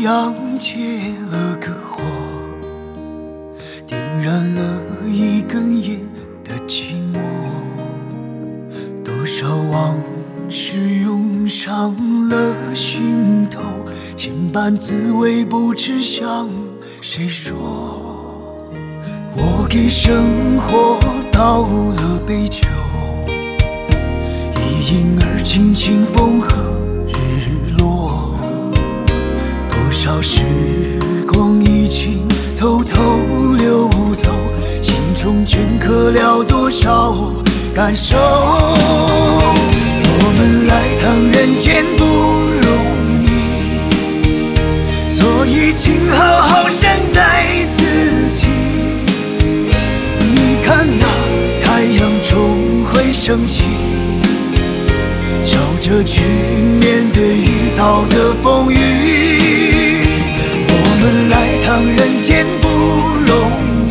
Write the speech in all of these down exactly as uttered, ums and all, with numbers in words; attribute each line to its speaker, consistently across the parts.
Speaker 1: 阳借了个火，点燃了一根烟的寂寞。多少往事涌上了心头，千般滋味不知向谁说。我给生活倒了杯酒，一饮而尽清风和日落。多少时光已经偷偷流走，心中镌刻了多少感受。我们来趟人间不容易，所以请好好善待自己。你看那太阳终会升起，笑着去面对遇到的风雨。我们来趟人间不容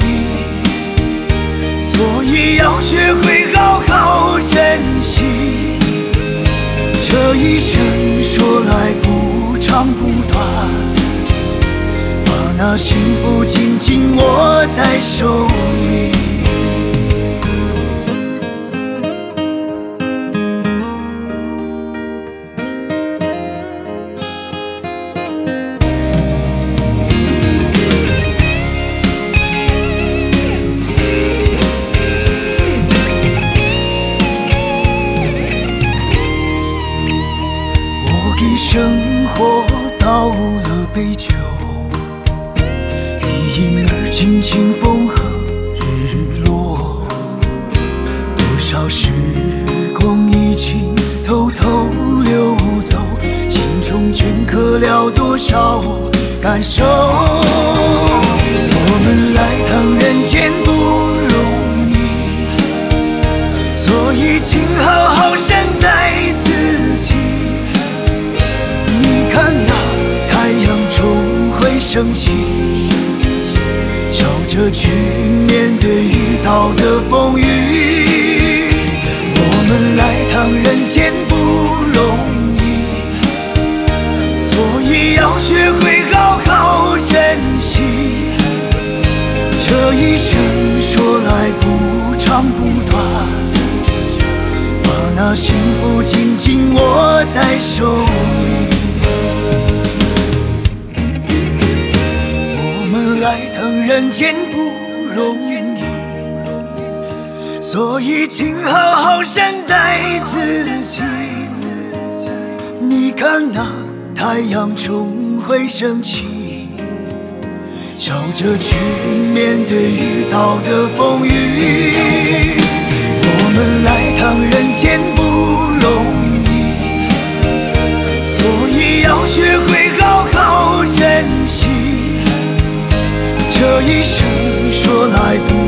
Speaker 1: 易，所以要学会好好珍惜。这一生说来不长不短，把那幸福紧紧握在手里。生活倒了杯酒，一饮而尽清风和日落。多少时光已经偷偷流走，心中镌刻了多少感受。我们来趟人间不容易，所以请好好善待自己。看那太阳终会升起，笑着去面对遇到的风雨。我们来趟人间不容易，所以要学会好好珍惜。这一生说来不长不短，把那幸福紧紧握在手里。来趟人间不容易，所以请好好善待自己。你看那太阳终会升起，笑着去面对遇到的风雨。我们来趟人间不容易，所以要学会好好珍惜。这一生说来不